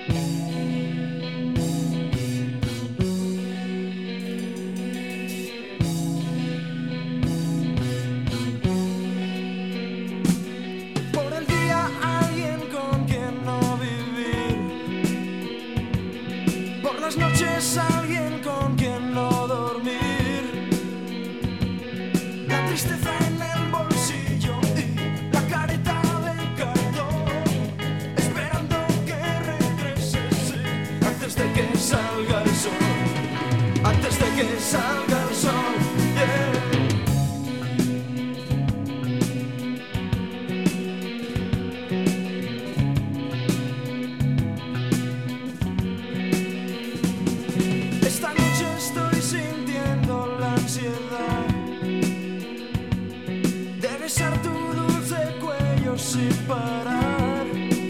Por el día alguien con quien no vivir, por las noches alguien con quien no dormir, la tristeza en el bolsillo y la careta del cartón, esperando que regreses, sí, antes de que salga el sol, antes de que salga el sol, yeah. Esta noche estoy sintiendo la ansiedad de besar tu dulce cuello sin parar,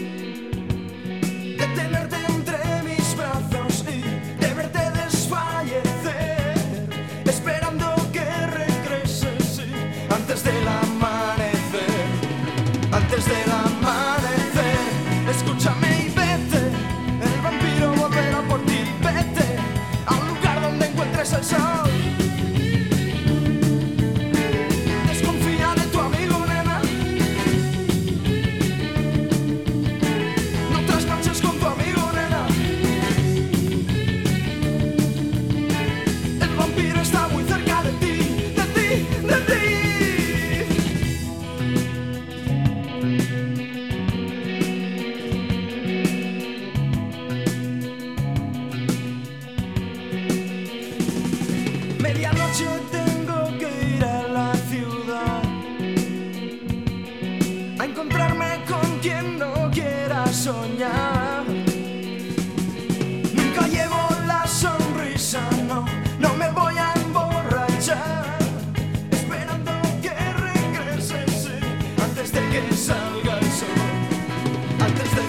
de tenerte entre mis brazos y de verte desfallecer, esperando que regreses, sí, antes del amanecer, antes del amanecer. Escúchame y vete, el vampiro volverá por ti, vete al lugar donde encuentres el sol. Desconfía de tu amigo, nena. No trasnoches con tu amigo, nena. El vampiro está muy cerca de ti, de ti, de ti. Medianoche tengo que ir a la ciudad a encontrarme con quien no quiera soñar. Nunca llevo la sonrisa, no, no me voy a emborrachar, esperando que regreses, sí, antes de que salga el sol, antes de